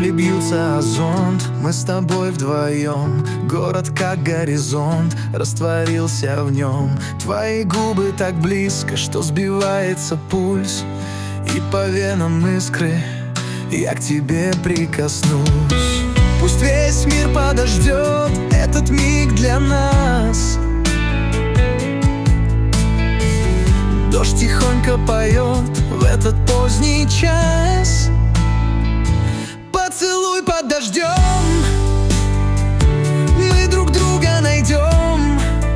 Капли бьются о зонт, мы с тобой вдвоем. Город как горизонт, растворился в нем. Твои губы так близко, что сбивается пульс, и по венам искры я к тебе прикоснусь. Пусть весь мир подождет этот миг для нас. Дождь тихонько поет в этот поздний час. Поцелуй под дождем, мы друг друга найдем.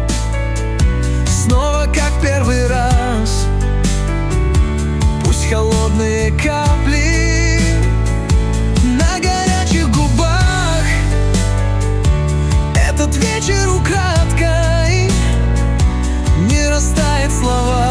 Снова как в первый раз. Пусть холодные капли на горячих губах. Этот вечер украдкой не растает в словах.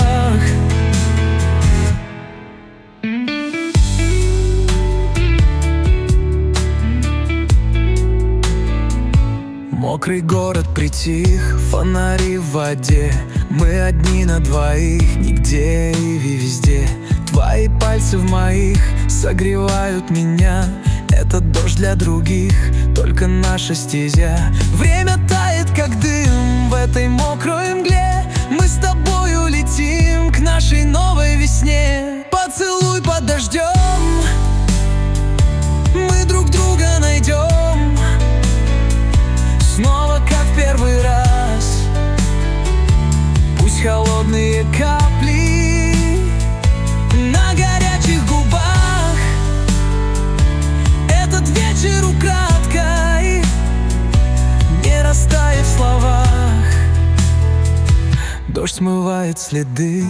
Мокрый город притих, фонари в воде. Мы одни на двоих, нигде и везде. Твои пальцы в моих согревают меня. Этот дождь для других, только наша стезя. Время тает, как дым в этой мокрой мгле. Мы с тобою летим к нашей новой весне. Поцелуй под дождем, мы друг друга найдем. Снова как в первый раз. Пусть холодные капли на горячих губах. Этот вечер украдкой не растает в словах. Дождь смывает следы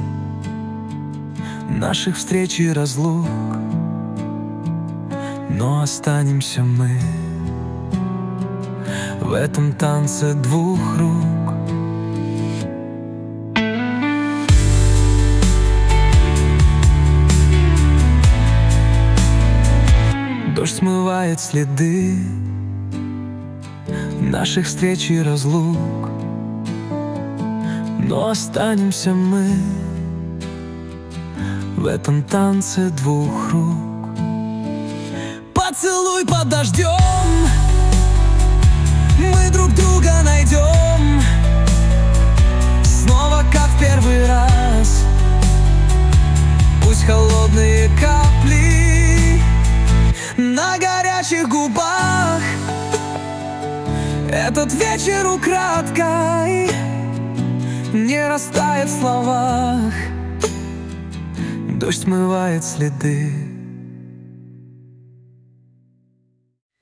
наших встреч и разлук, но останемся мы в этом танце двух рук. Дождь смывает следы наших встреч и разлук, но останемся мы в этом танце двух рук. Поцелуй под дождем, мы друг друга найдем. Снова как в первый раз. Пусть холодные капли на горячих губах. Этот вечер украдкой не растает в словах. Дождь смывает следы